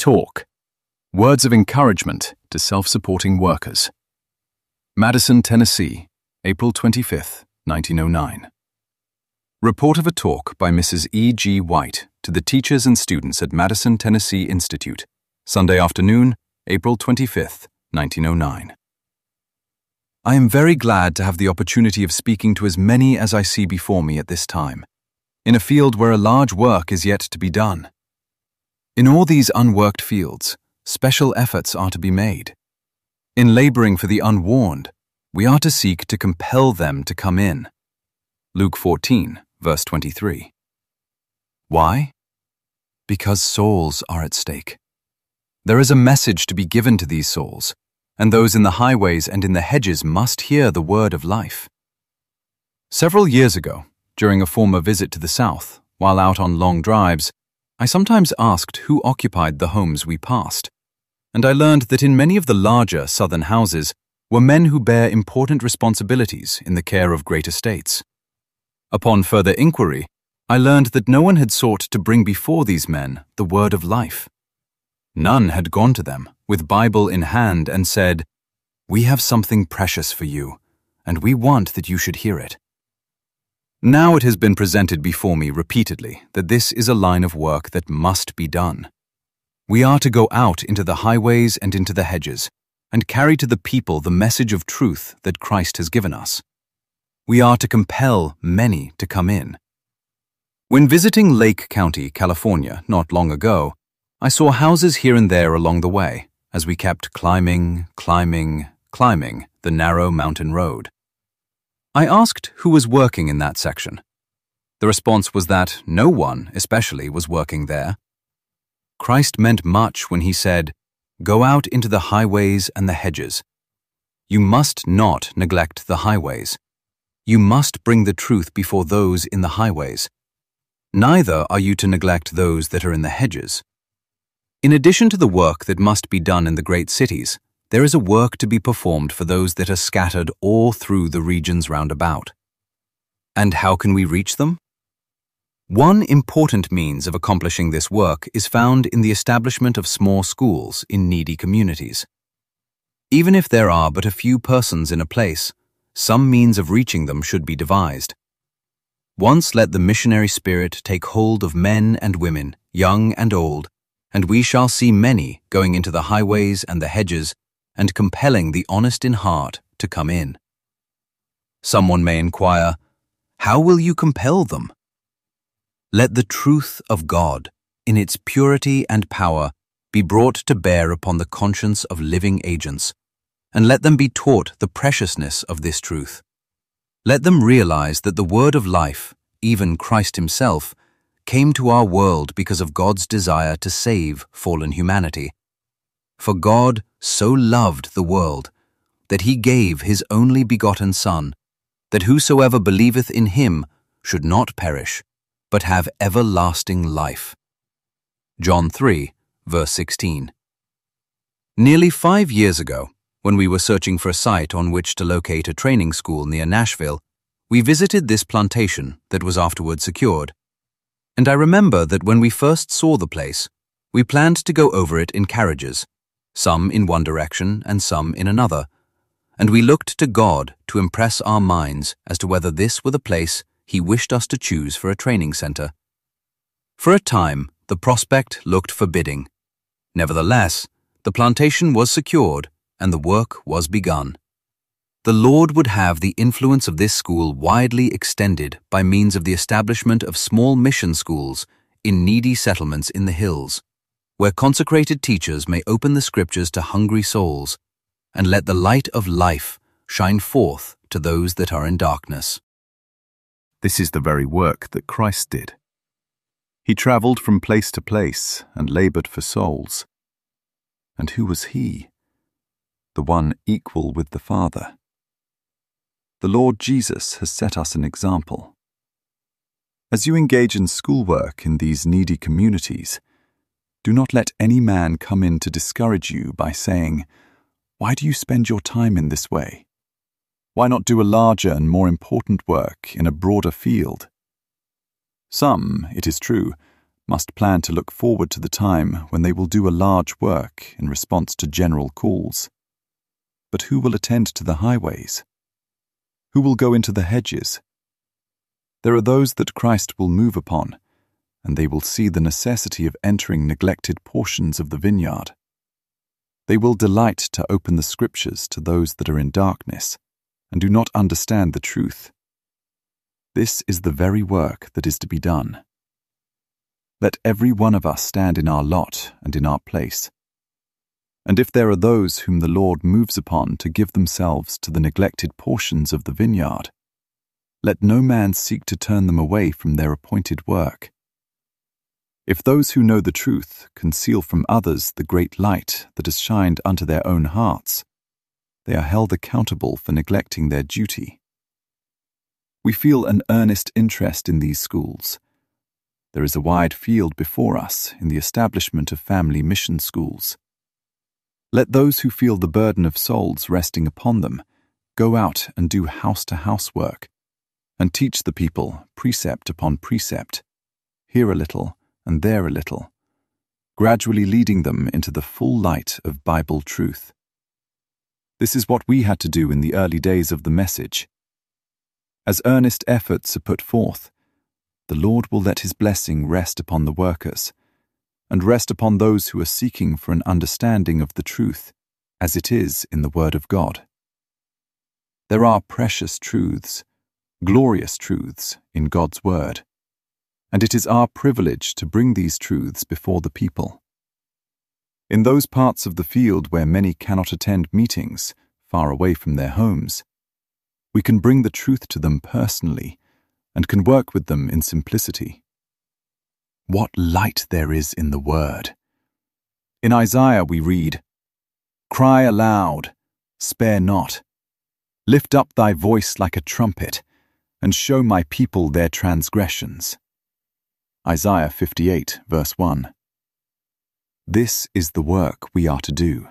Talk. Words of encouragement to self-supporting workers. Madison, Tennessee, April 25, 1909. Report of a talk by Mrs. E. G. White to the teachers and students at Madison, Tennessee Institute, Sunday afternoon, April 25, 1909. I am very glad to have the opportunity of speaking to as many as I see before me at this time, in a field where a large work is yet to be done. In all these unworked fields, special efforts are to be made. In laboring for the unwarned, we are to seek to compel them to come in. Luke 14, verse 23. Why? Because souls are at stake. There is a message to be given to these souls, and those in the highways and in the hedges must hear the word of life. Several years ago, during a former visit to the South, while out on long drives, I sometimes asked who occupied the homes we passed, and I learned that in many of the larger Southern houses were men who bear important responsibilities in the care of great estates. Upon further inquiry, I learned that no one had sought to bring before these men the word of life. None had gone to them, with Bible in hand, and said, "We have something precious for you, and we want that you should hear it." Now it has been presented before me repeatedly that this is a line of work that must be done. We are to go out into the highways and into the hedges, and carry to the people the message of truth that Christ has given us. We are to compel many to come in. When visiting Lake County, California, not long ago, I saw houses here and there along the way, as we kept climbing the narrow mountain road. I asked who was working in that section. The response was that no one, especially, was working there. Christ meant much when he said, "Go out into the highways and the hedges." You must not neglect the highways. You must bring the truth before those in the highways. Neither are you to neglect those that are in the hedges. In addition to the work that must be done in the great cities, there is a work to be performed for those that are scattered all through the regions round about. And how can we reach them? One important means of accomplishing this work is found in the establishment of small schools in needy communities. Even if there are but a few persons in a place, some means of reaching them should be devised. Once let the missionary spirit take hold of men and women, young and old, and we shall see many going into the highways and the hedges and compelling the honest in heart to come in. Someone may inquire, how will you compel them? Let the truth of God, in its purity and power, be brought to bear upon the conscience of living agents, and let them be taught the preciousness of this truth. Let them realize that the word of life, even Christ himself, came to our world because of God's desire to save fallen humanity. For God so loved the world that he gave his only begotten Son, that whosoever believeth in him should not perish, but have everlasting life. John 3, verse 16. Nearly 5 years ago, when we were searching for a site on which to locate a training school near Nashville, we visited this plantation that was afterward secured. And I remember that when we first saw the place, we planned to go over it in carriages, some in one direction and some in another, and we looked to God to impress our minds as to whether this were the place he wished us to choose for a training center. For a time, the prospect looked forbidding. Nevertheless, the plantation was secured and the work was begun. The Lord would have the influence of this school widely extended by means of the establishment of small mission schools in needy settlements in the hills, where consecrated teachers may open the scriptures to hungry souls and let the light of life shine forth to those that are in darkness. This is the very work that Christ did. He traveled from place to place and labored for souls. And who was he? The one equal with the Father. The Lord Jesus has set us an example. As you engage in schoolwork in these needy communities, do not let any man come in to discourage you by saying, "Why do you spend your time in this way? Why not do a larger and more important work in a broader field?" Some, it is true, must plan to look forward to the time when they will do a large work in response to general calls. But who will attend to the highways? Who will go into the hedges? There are those that Christ will move upon, and they will see the necessity of entering neglected portions of the vineyard. They will delight to open the Scriptures to those that are in darkness and do not understand the truth. This is the very work that is to be done. Let every one of us stand in our lot and in our place. And if there are those whom the Lord moves upon to give themselves to the neglected portions of the vineyard, let no man seek to turn them away from their appointed work. If those who know the truth conceal from others the great light that has shined unto their own hearts, they are held accountable for neglecting their duty. We feel an earnest interest in these schools. There is a wide field before us in the establishment of family mission schools. Let those who feel the burden of souls resting upon them go out and do house-to-house work and teach the people precept upon precept, here a little and there a little, gradually leading them into the full light of Bible truth. This is what we had to do in the early days of the message. As earnest efforts are put forth, the Lord will let His blessing rest upon the workers, and rest upon those who are seeking for an understanding of the truth, as it is in the Word of God. There are precious truths, glorious truths in God's Word, and it is our privilege to bring these truths before the people. In those parts of the field where many cannot attend meetings, far away from their homes, we can bring the truth to them personally and can work with them in simplicity. What light there is in the Word! In Isaiah we read, "Cry aloud, spare not. Lift up thy voice like a trumpet, and show my people their transgressions." Isaiah 58, verse 1. This is the work we are to do.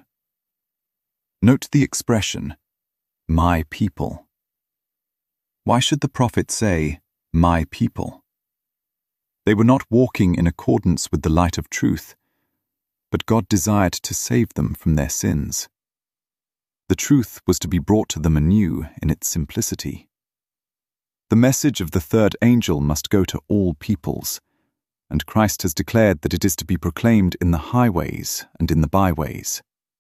Note the expression, my people. Why should the prophet say, my people? They were not walking in accordance with the light of truth, but God desired to save them from their sins. The truth was to be brought to them anew in its simplicity. The message of the third angel must go to all peoples, and Christ has declared that it is to be proclaimed in the highways and in the byways.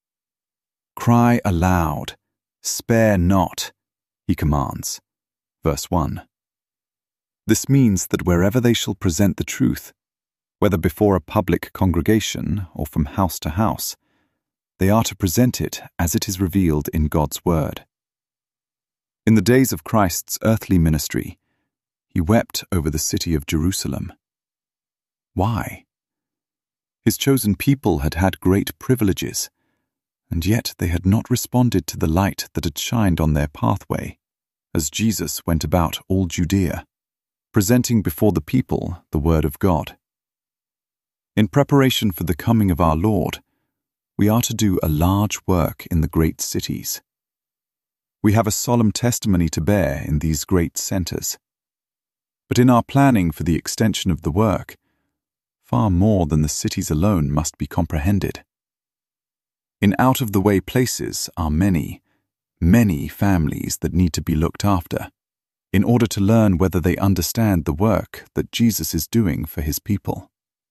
Cry aloud, spare not, He commands. Verse 1. This means that wherever they shall present the truth, whether before a public congregation or from house to house, they are to present it as it is revealed in God's Word. In the days of Christ's earthly ministry, He wept over the city of Jerusalem. Why? His chosen people had had great privileges, and yet they had not responded to the light that had shined on their pathway, as Jesus went about all Judea, presenting before the people the Word of God. In preparation for the coming of our Lord, we are to do a large work in the great cities. We have a solemn testimony to bear in these great centers. But in our planning for the extension of the work, far more than the cities alone must be comprehended. In out-of-the-way places are many, many families that need to be looked after, in order to learn whether they understand the work that Jesus is doing for His people.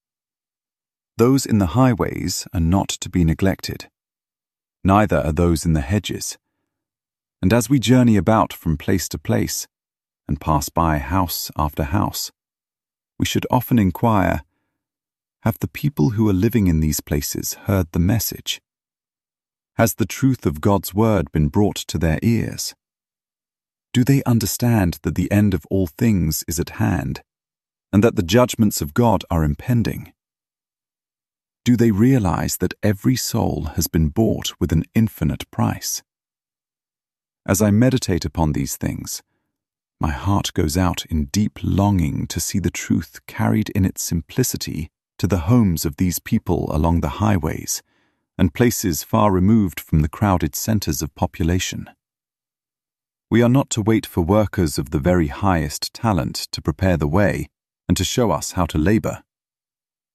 Those in the highways are not to be neglected. Neither are those in the hedges. And as we journey about from place to place, and pass by house after house, we should often inquire, have the people who are living in these places heard the message? Has the truth of God's Word been brought to their ears? Do they understand that the end of all things is at hand, and that the judgments of God are impending? Do they realize that every soul has been bought with an infinite price? As I meditate upon these things, my heart goes out in deep longing to see the truth carried in its simplicity to the homes of these people along the highways and places far removed from the crowded centers of population. We are not to wait for workers of the very highest talent to prepare the way and to show us how to labor.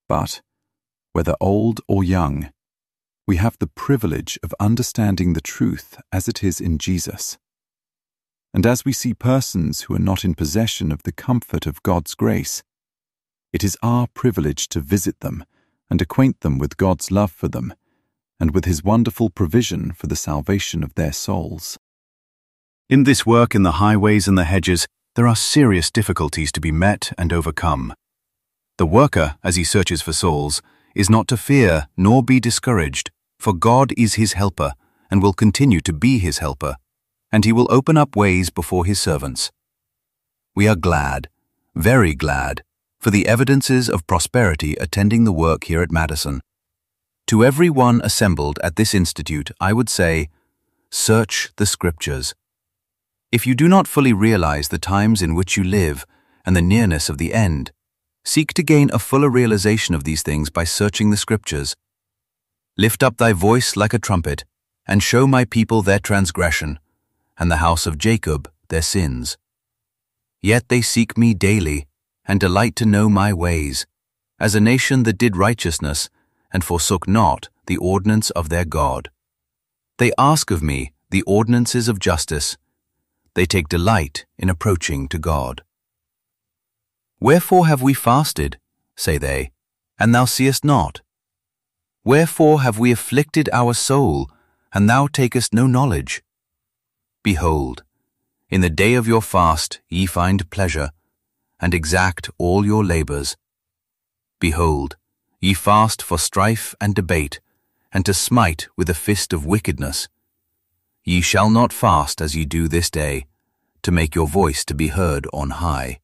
But, whether old or young, we have the privilege of understanding the truth as it is in Jesus. And as we see persons who are not in possession of the comfort of God's grace, it is our privilege to visit them and acquaint them with God's love for them and with His wonderful provision for the salvation of their souls. In this work in the highways and the hedges, there are serious difficulties to be met and overcome. The worker, as he searches for souls, is not to fear nor be discouraged, for God is his helper and will continue to be his helper, and he will open up ways before his servants. We are glad, very glad, for the evidences of prosperity attending the work here at Madison. To every one assembled at this institute, I would say, search the Scriptures. If you do not fully realize the times in which you live and the nearness of the end, seek to gain a fuller realization of these things by searching the Scriptures. Lift up thy voice like a trumpet, and show my people their transgression, and the house of Jacob their sins. Yet they seek me daily, and delight to know my ways, as a nation that did righteousness, and forsook not the ordinance of their God. They ask of me the ordinances of justice. They take delight in approaching to God. Wherefore have we fasted, say they, and thou seest not? Wherefore have we afflicted our soul, and thou takest no knowledge? Behold, in the day of your fast ye find pleasure, and exact all your labors. Behold, ye fast for strife and debate, and to smite with a fist of wickedness. Ye shall not fast as ye do this day, to make your voice to be heard on high.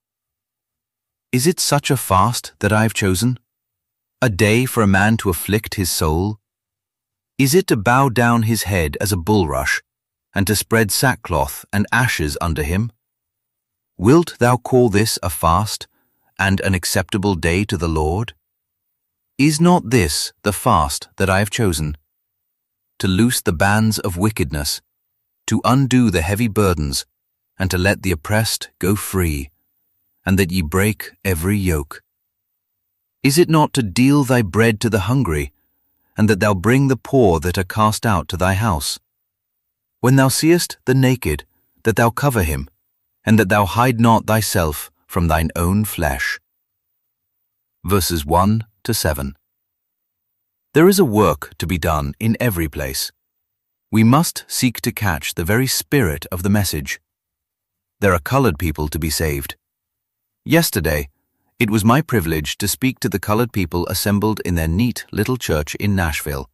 Is it such a fast that I have chosen? A day for a man to afflict his soul? Is it to bow down his head as a bulrush, and to spread sackcloth and ashes under him? Wilt thou call this a fast, and an acceptable day to the Lord? Is not this the fast that I have chosen? To loose the bands of wickedness, to undo the heavy burdens, and to let the oppressed go free, and that ye break every yoke. Is it not to deal thy bread to the hungry, and that thou bring the poor that are cast out to thy house? When thou seest the naked, that thou cover him, and that thou hide not thyself from thine own flesh. Verses 1 to 7. There is a work to be done in every place. We must seek to catch the very spirit of the message. There are colored people to be saved. Yesterday, it was my privilege to speak to the colored people assembled in their neat little church in Nashville.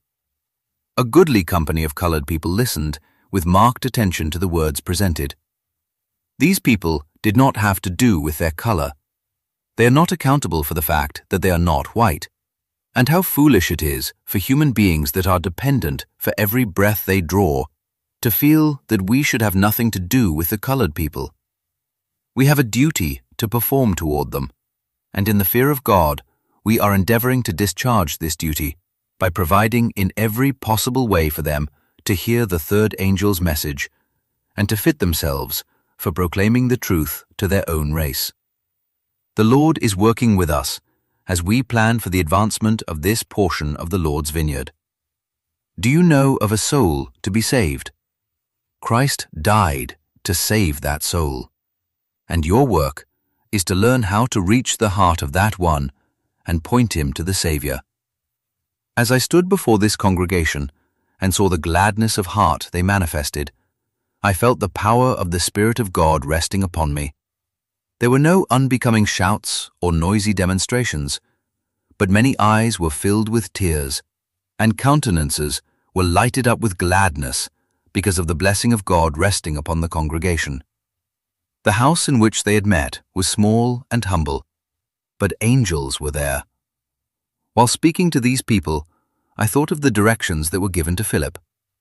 A goodly company of colored people listened with marked attention to the words presented. These people did not have to do with their color. They are not accountable for the fact that they are not white. And how foolish it is for human beings that are dependent for every breath they draw to feel that we should have nothing to do with the colored people. We have a duty to perform toward them, and in the fear of God, we are endeavoring to discharge this duty by providing in every possible way for them to hear the third angel's message and to fit themselves for proclaiming the truth to their own race. The Lord is working with us as we plan for the advancement of this portion of the Lord's vineyard. Do you know of a soul to be saved? Christ died to save that soul, and your work is to learn how to reach the heart of that one and point him to the Savior. As I stood before this congregation and saw the gladness of heart they manifested, I felt the power of the Spirit of God resting upon me. There were no unbecoming shouts or noisy demonstrations, but many eyes were filled with tears, and countenances were lighted up with gladness because of the blessing of God resting upon the congregation. The house in which they had met was small and humble, but angels were there. While speaking to these people, I thought of the directions that were given to Philip.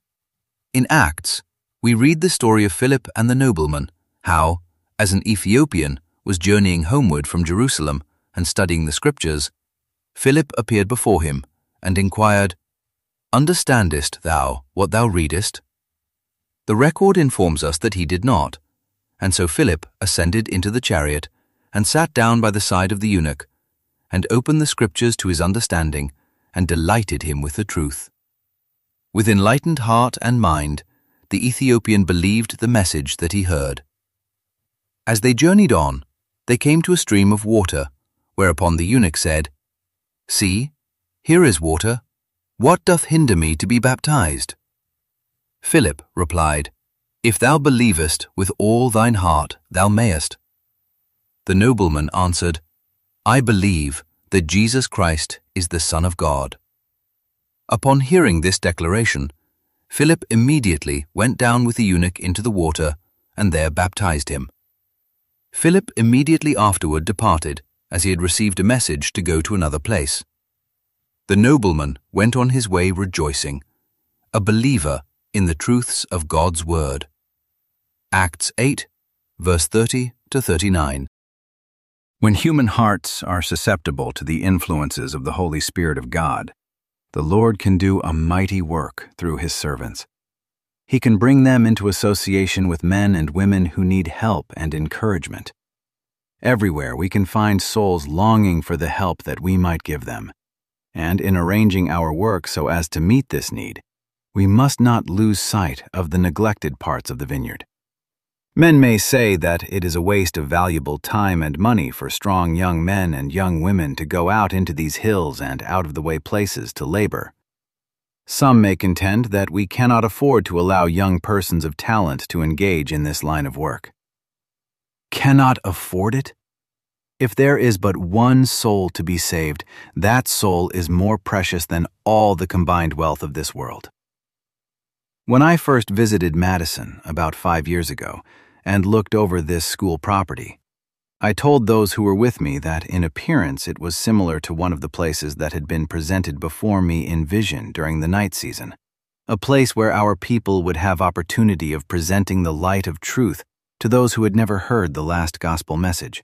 In Acts, we read the story of Philip and the nobleman, how, as an Ethiopian was journeying homeward from Jerusalem and studying the Scriptures, Philip appeared before him and inquired, "Understandest thou what thou readest?" The record informs us that he did not, and so Philip ascended into the chariot and sat down by the side of the eunuch, and opened the Scriptures to his understanding, and delighted him with the truth. With enlightened heart and mind, the Ethiopian believed the message that he heard. As they journeyed on, they came to a stream of water, whereupon the eunuch said, "See, here is water. What doth hinder me to be baptized?" Philip replied, "If thou believest with all thine heart, thou mayest." The nobleman answered, "I believe that Jesus Christ is the Son of God." Upon hearing this declaration, Philip immediately went down with the eunuch into the water and there baptized him. Philip immediately afterward departed, as he had received a message to go to another place. The nobleman went on his way rejoicing, a believer in the truths of God's Word. Acts 8, verse 30 to 39. When human hearts are susceptible to the influences of the Holy Spirit of God, the Lord can do a mighty work through His servants. He can bring them into association with men and women who need help and encouragement. Everywhere we can find souls longing for the help that we might give them. And in arranging our work so as to meet this need, we must not lose sight of the neglected parts of the vineyard. Men may say that it is a waste of valuable time and money for strong young men and young women to go out into these hills and out-of-the-way places to labor. Some may contend that we cannot afford to allow young persons of talent to engage in this line of work. Cannot afford it? If there is but one soul to be saved, that soul is more precious than all the combined wealth of this world. When I first visited Madison about 5 years ago and looked over this school property, I told those who were with me that in appearance it was similar to one of the places that had been presented before me in vision during the night season, a place where our people would have opportunity of presenting the light of truth to those who had never heard the last gospel message.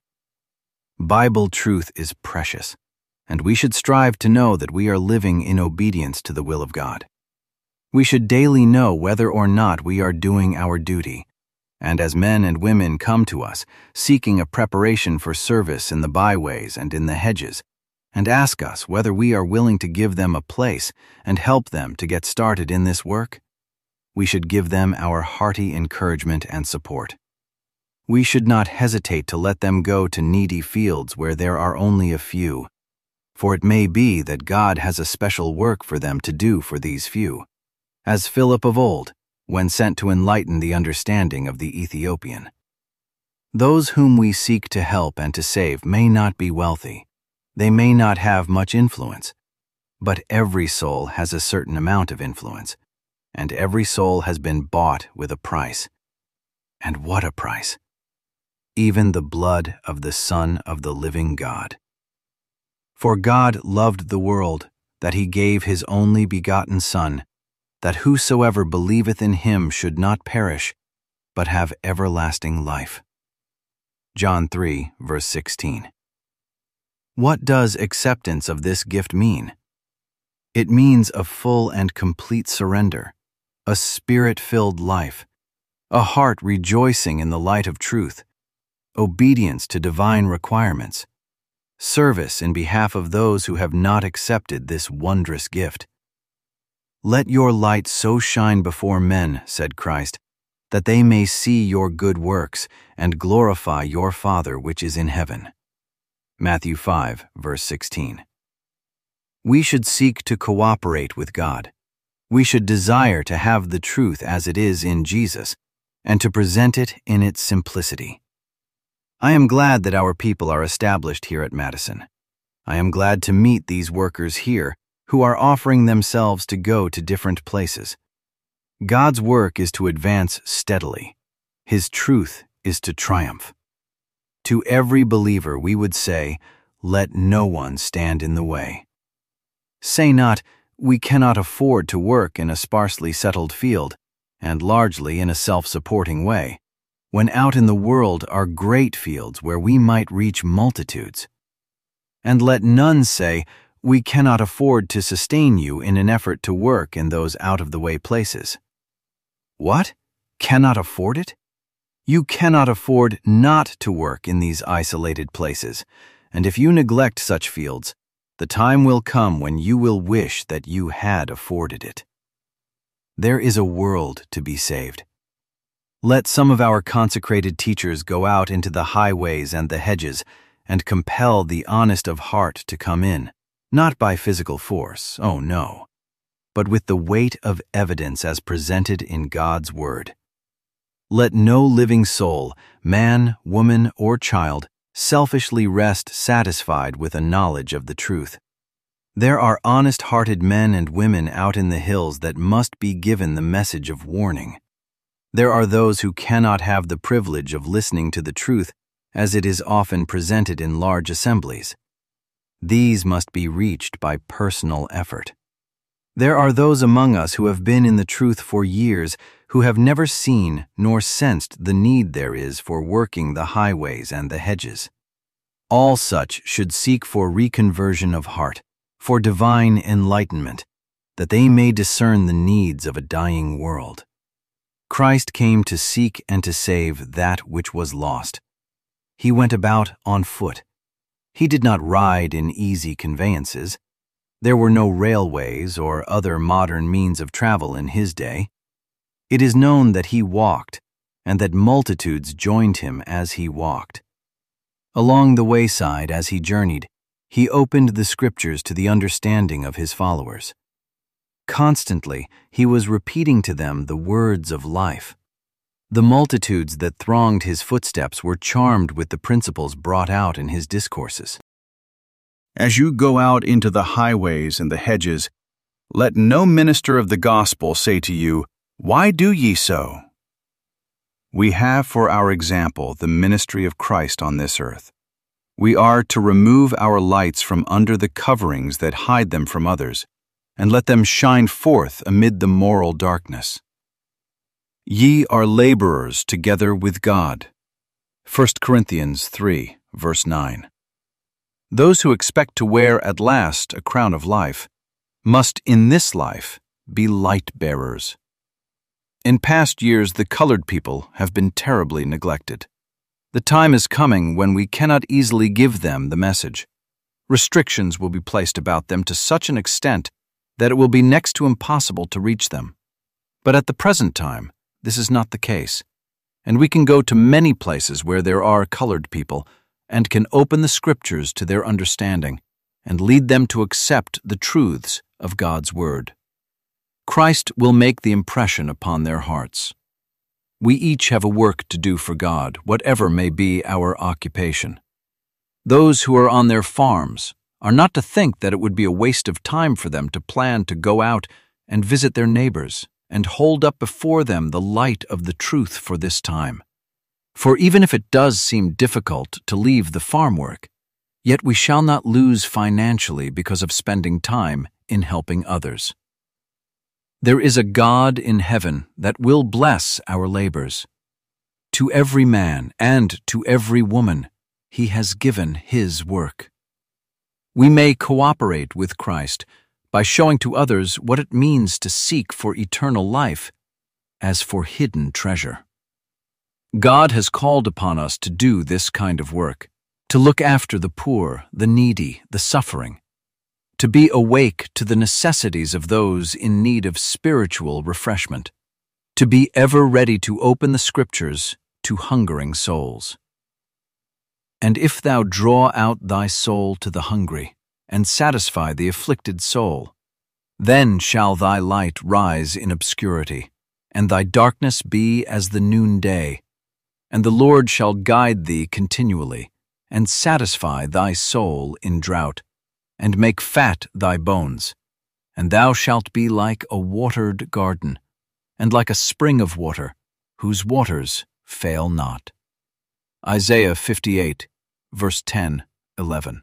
Bible truth is precious, and we should strive to know that we are living in obedience to the will of God. We should daily know whether or not we are doing our duty, and as men and women come to us, seeking a preparation for service in the byways and in the hedges, and ask us whether we are willing to give them a place and help them to get started in this work, we should give them our hearty encouragement and support. We should not hesitate to let them go to needy fields where there are only a few, for it may be that God has a special work for them to do for these few, as Philip of old, when sent to enlighten the understanding of the Ethiopian. Those whom we seek to help and to save may not be wealthy. They may not have much influence, but every soul has a certain amount of influence, and every soul has been bought with a price. And what a price! Even the blood of the Son of the living God. For God loved the world, that He gave His only begotten Son, that whosoever believeth in Him should not perish, but have everlasting life. John 3, verse 16. What does acceptance of this gift mean? It means a full and complete surrender, a spirit-filled life, a heart rejoicing in the light of truth, obedience to divine requirements, service in behalf of those who have not accepted this wondrous gift. Let your light so shine before men, said Christ, that they may see your good works and glorify your Father which is in heaven. Matthew 5, verse 16. We should seek to cooperate with God. We should desire to have the truth as it is in Jesus and to present it in its simplicity. I am glad that our people are established here at Madison. I am glad to meet these workers here who are offering themselves to go to different places. God's work is to advance steadily. His truth is to triumph. To every believer we would say, let no one stand in the way. Say not, we cannot afford to work in a sparsely settled field, and largely in a self-supporting way, when out in the world are great fields where we might reach multitudes. And let none say, we cannot afford to sustain you in an effort to work in those out-of-the-way places. What? Cannot afford it? You cannot afford not to work in these isolated places, And if you neglect such fields, the time will come when you will wish that you had afforded it. There is a world to be saved. Let some of our consecrated teachers go out into the highways and the hedges and compel the honest of heart to come in, not by physical force, oh no, but with the weight of evidence as presented in God's Word. Let no living soul, man, woman, or child, selfishly rest satisfied with a knowledge of the truth. There are honest-hearted men and women out in the hills that must be given the message of warning. There are those who cannot have the privilege of listening to the truth as it is often presented in large assemblies. These must be reached by personal effort. There are those among us who have been in the truth for years who have never seen nor sensed the need there is for working the highways and the hedges. All such should seek for reconversion of heart, for divine enlightenment, that they may discern the needs of a dying world. Christ came to seek and to save that which was lost. He went about on foot. He did not ride in easy conveyances. There were no railways or other modern means of travel in his day. It is known that he walked, and that multitudes joined him as he walked. Along the wayside as he journeyed, he opened the Scriptures to the understanding of his followers. Constantly, he was repeating to them the words of life. The multitudes that thronged his footsteps were charmed with the principles brought out in his discourses. As you go out into the highways and the hedges, let no minister of the gospel say to you, "Why do ye so?" We have for our example the ministry of Christ on this earth. We are to remove our lights from under the coverings that hide them from others, and let them shine forth amid the moral darkness. Ye are laborers together with God. 1 Corinthians 3, verse 9. Those who expect to wear at last a crown of life must in this life be light bearers. In past years, the colored people have been terribly neglected. The time is coming when we cannot easily give them the message. Restrictions will be placed about them to such an extent that it will be next to impossible to reach them. But at the present time, this is not the case, and we can go to many places where there are colored people and can open the Scriptures to their understanding and lead them to accept the truths of God's Word. Christ will make the impression upon their hearts. We each have a work to do for God, whatever may be our occupation. Those who are on their farms are not to think that it would be a waste of time for them to plan to go out and visit their neighbors and hold up before them the light of the truth for this time. For even if it does seem difficult to leave the farm work, yet we shall not lose financially because of spending time in helping others. There is a God in heaven that will bless our labors. To every man and to every woman, he has given his work. We may cooperate with Christ by showing to others what it means to seek for eternal life as for hidden treasure. God has called upon us to do this kind of work, to look after the poor, the needy, the suffering, to be awake to the necessities of those in need of spiritual refreshment, to be ever ready to open the Scriptures to hungering souls. And if thou draw out thy soul to the hungry, and satisfy the afflicted soul, then shall thy light rise in obscurity, and thy darkness be as the noonday, and the Lord shall guide thee continually, and satisfy thy soul in drought, and make fat thy bones, and thou shalt be like a watered garden, and like a spring of water, whose waters fail not. Isaiah 58, verse 10, 11.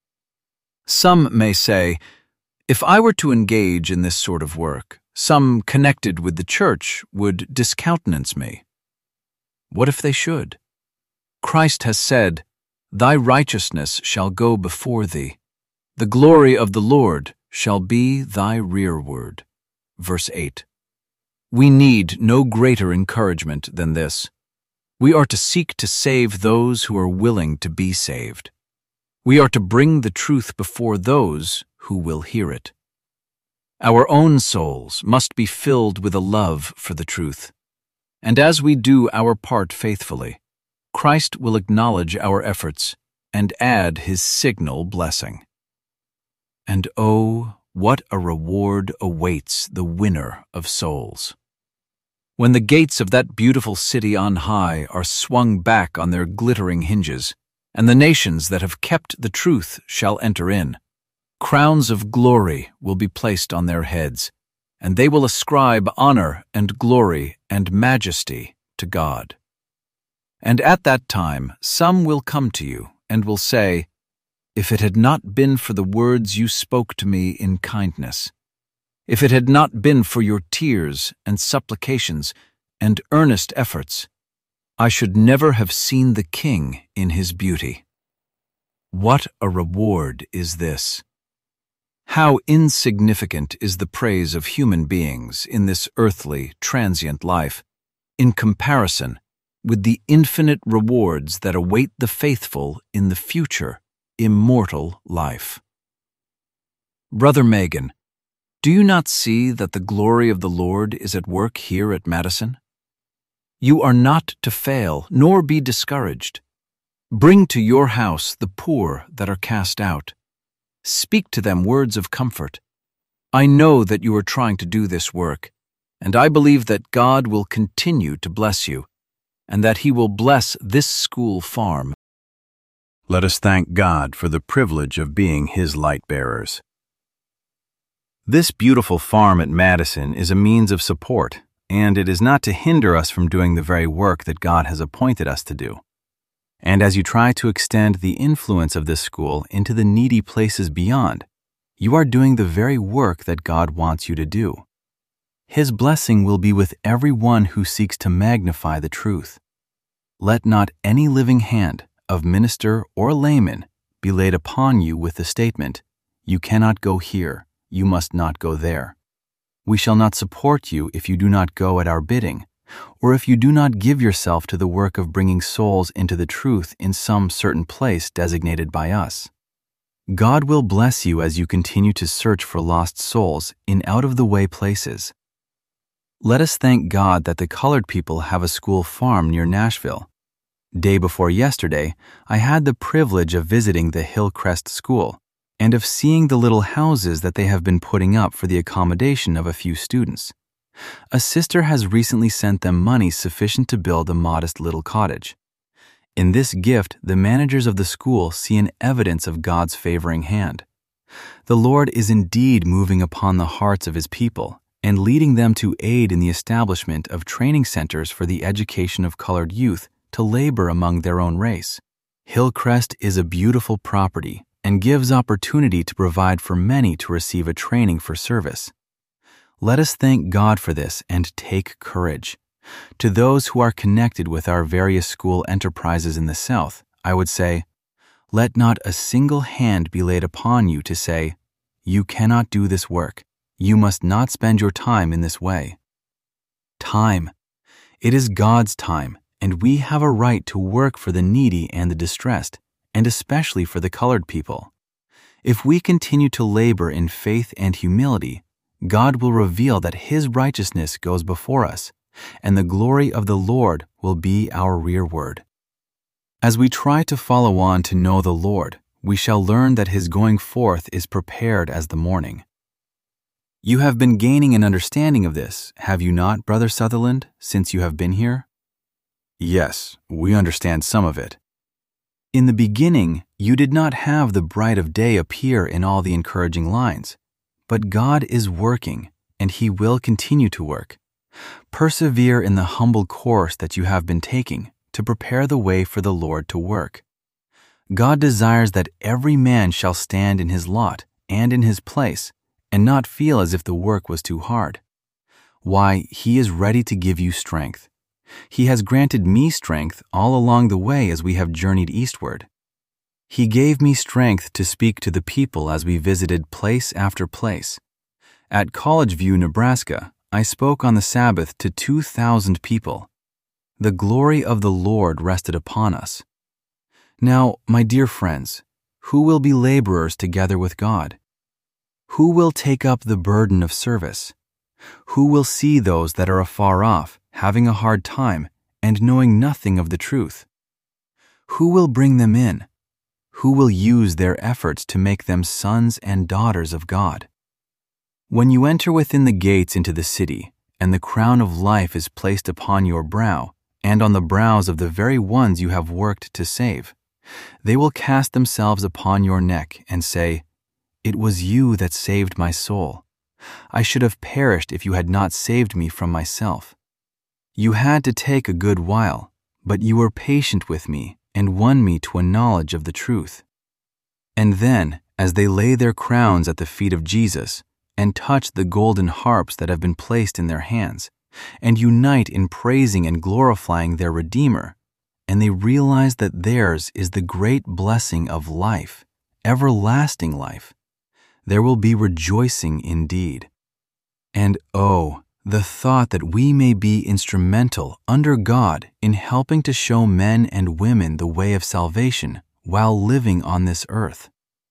Some may say, if I were to engage in this sort of work, some connected with the church would discountenance me. What if they should? Christ has said, "Thy righteousness shall go before thee. The glory of the Lord shall be thy rearward." Verse 8. We need no greater encouragement than this. We are to seek to save those who are willing to be saved. We are to bring the truth before those who will hear it. Our own souls must be filled with a love for the truth. And as we do our part faithfully, Christ will acknowledge our efforts and add his signal blessing. And oh, what a reward awaits the winner of souls. When the gates of that beautiful city on high are swung back on their glittering hinges, and the nations that have kept the truth shall enter in, crowns of glory will be placed on their heads, and they will ascribe honor and glory and majesty to God. And at that time some will come to you and will say, "If it had not been for the words you spoke to me in kindness, if it had not been for your tears and supplications and earnest efforts, I should never have seen the King in his beauty." What a reward is this! How insignificant is the praise of human beings in this earthly, transient life, in comparison with the infinite rewards that await the faithful in the future, immortal life. Brother Megan, do you not see that the glory of the Lord is at work here at Madison? You are not to fail, nor be discouraged. Bring to your house the poor that are cast out. Speak to them words of comfort. I know that you are trying to do this work, and I believe that God will continue to bless you, and that he will bless this school farm. Let us thank God for the privilege of being his light bearers. This beautiful farm at Madison is a means of support, and it is not to hinder us from doing the very work that God has appointed us to do. And as you try to extend the influence of this school into the needy places beyond, you are doing the very work that God wants you to do. His blessing will be with everyone who seeks to magnify the truth. Let not any living hand, of minister or layman, be laid upon you with the statement, "You cannot go here, you must not go there. We shall not support you if you do not go at our bidding, or if you do not give yourself to the work of bringing souls into the truth in some certain place designated by us." God will bless you as you continue to search for lost souls in out-of-the-way places. Let us thank God that the colored people have a school farm near Nashville. Day before yesterday, I had the privilege of visiting the Hillcrest School and of seeing the little houses that they have been putting up for the accommodation of a few students. A sister has recently sent them money sufficient to build a modest little cottage. In this gift, the managers of the school see an evidence of God's favoring hand. The Lord is indeed moving upon the hearts of his people and leading them to aid in the establishment of training centers for the education of colored youth to labor among their own race. Hillcrest is a beautiful property and gives opportunity to provide for many to receive a training for service. Let us thank God for this and take courage. To those who are connected with our various school enterprises in the South, I would say, let not a single hand be laid upon you to say, "You cannot do this work. You must not spend your time in this way." Time. It is God's time, and we have a right to work for the needy and the distressed, and especially for the colored people. If we continue to labor in faith and humility, God will reveal that his righteousness goes before us, and the glory of the Lord will be our rearward. As we try to follow on to know the Lord, we shall learn that his going forth is prepared as the morning. You have been gaining an understanding of this, have you not, Brother Sutherland, since you have been here? Yes, we understand some of it. In the beginning, you did not have the bright of day appear in all the encouraging lines, but God is working, and he will continue to work. Persevere in the humble course that you have been taking to prepare the way for the Lord to work. God desires that every man shall stand in his lot and in his place, and not feel as if the work was too hard. Why, he is ready to give you strength. He has granted me strength all along the way as we have journeyed eastward. He gave me strength to speak to the people as we visited place after place. At College View, Nebraska, I spoke on the Sabbath to 2,000 people. The glory of the Lord rested upon us. Now, my dear friends, Who will be laborers together with God? Who will take up the burden of service? Who will see those that are afar off, having a hard time, and knowing nothing of the truth? Who will bring them in? Who will use their efforts to make them sons and daughters of God? When you enter within the gates into the city, and the crown of life is placed upon your brow, and on the brows of the very ones you have worked to save, they will cast themselves upon your neck and say, "It was you that saved my soul. I should have perished if you had not saved me from myself. You had to take a good while, but you were patient with me and won me to a knowledge of the truth." And then, as they lay their crowns at the feet of Jesus and touch the golden harps that have been placed in their hands, and unite in praising and glorifying their Redeemer, and they realize that theirs is the great blessing of life, everlasting life, there will be rejoicing indeed. And oh, the thought that we may be instrumental under God in helping to show men and women the way of salvation while living on this earth.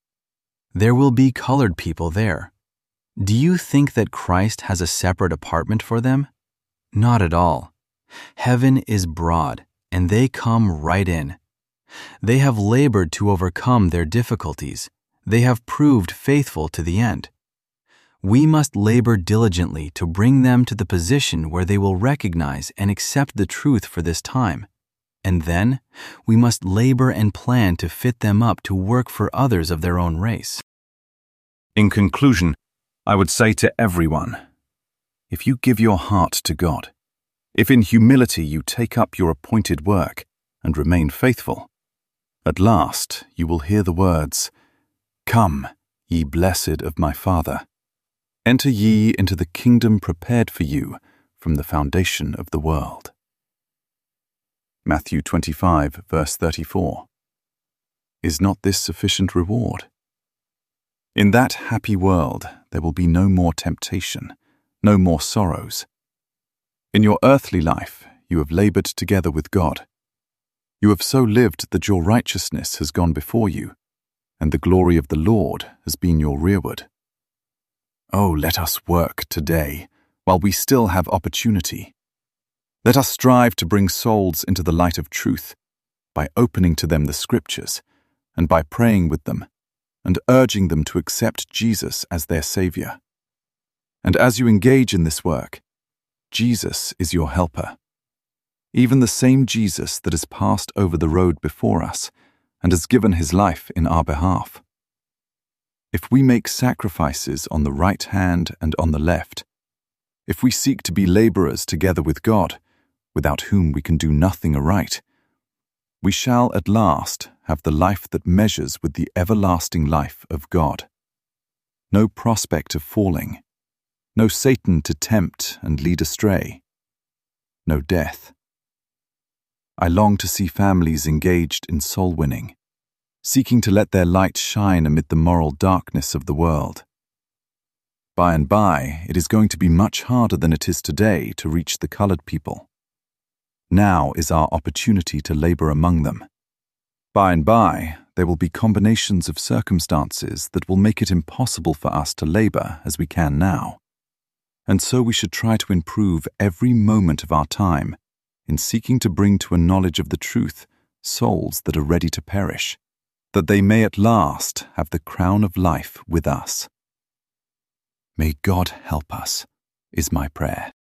There will be colored people there. Do you think that Christ has a separate apartment for them? Not at all. Heaven is broad, and they come right in. They have labored to overcome their difficulties. They have proved faithful to the end. We must labor diligently to bring them to the position where they will recognize and accept the truth for this time. And then, we must labor and plan to fit them up to work for others of their own race. In conclusion, I would say to everyone, if you give your heart to God, if in humility you take up your appointed work and remain faithful, at last you will hear the words, "Come, ye blessed of my Father. Enter ye into the kingdom prepared for you from the foundation of the world." Matthew 25, verse 34. Is not this sufficient reward? In that happy world, there will be no more temptation, no more sorrows. In your earthly life, you have labored together with God. You have so lived that your righteousness has gone before you, and the glory of the Lord has been your rearward. Oh, let us work today, while we still have opportunity. Let us strive to bring souls into the light of truth, by opening to them the Scriptures, and by praying with them, and urging them to accept Jesus as their Savior. And as you engage in this work, Jesus is your helper. Even the same Jesus that has passed over the road before us and has given his life in our behalf. If we make sacrifices on the right hand and on the left, if we seek to be laborers together with God, without whom we can do nothing aright, we shall at last have the life that measures with the everlasting life of God. No prospect of falling, no Satan to tempt and lead astray, no death. I long to see families engaged in soul winning, seeking to let their light shine amid the moral darkness of the world. By and by, it is going to be much harder than it is today to reach the colored people. Now is our opportunity to labor among them. By and by, there will be combinations of circumstances that will make it impossible for us to labor as we can now. And so we should try to improve every moment of our time in seeking to bring to a knowledge of the truth souls that are ready to perish, that they may at last have the crown of life with us. May God help us, is my prayer.